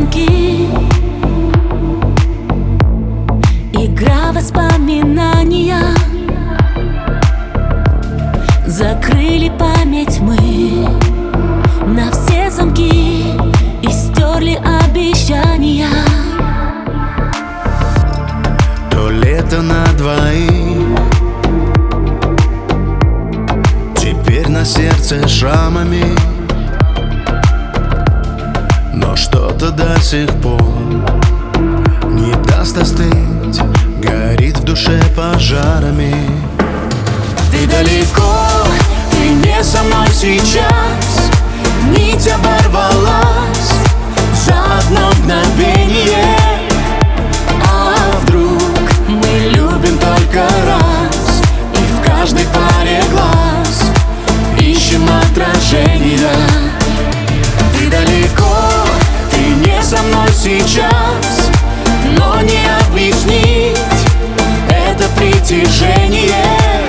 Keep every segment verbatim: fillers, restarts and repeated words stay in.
замки. Игра воспоминания. Закрыли память мы на все замки и стерли обещания. То лето на двоих, теперь на сердце шрамами, но что-то до сих пор не даст остыть, горит в душе пожарами. Ты далеко, ты не со мной сейчас. Нить оборвалась за одно мгновение. А вдруг мы любим только раз, и в каждой паре глаз ищем отражения. Ты далеко, ты не со мной сейчас, но не объяснить это притяжение.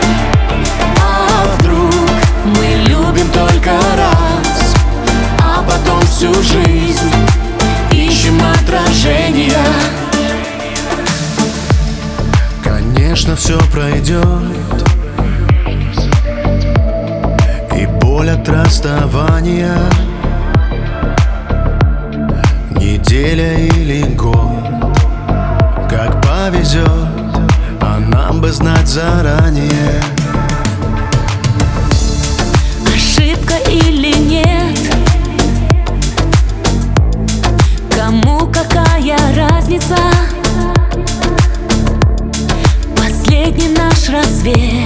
А вдруг мы любим только раз, а потом всю жизнь ищем отражения. Конечно, все пройдет, и боль от расставания, неделя или год, как повезет, а нам бы знать заранее. Ошибка или нет, кому какая разница? Последний наш рассвет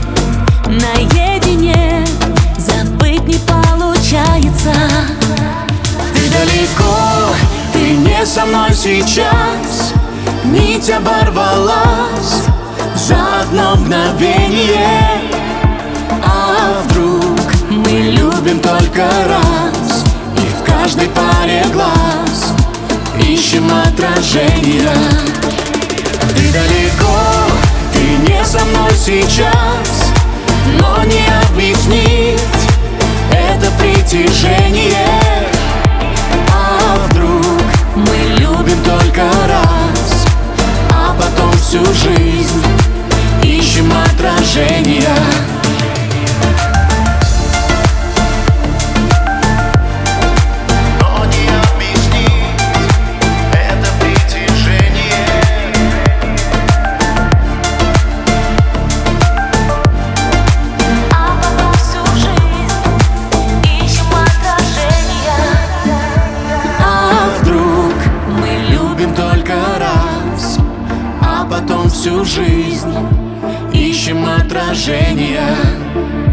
наедине, забыть не получается. Ты далеко, ты не со мной сейчас. Нить оборвалась за одно мгновение. А вдруг мы любим только раз, и в каждой паре глаз ищем отражения. Ты далеко, ты не со мной сейчас, но не объяснить это притяжение. А вдруг мы любим только раз, а потом всю жизнь ищем отражения. Потом всю жизнь ищем отражения.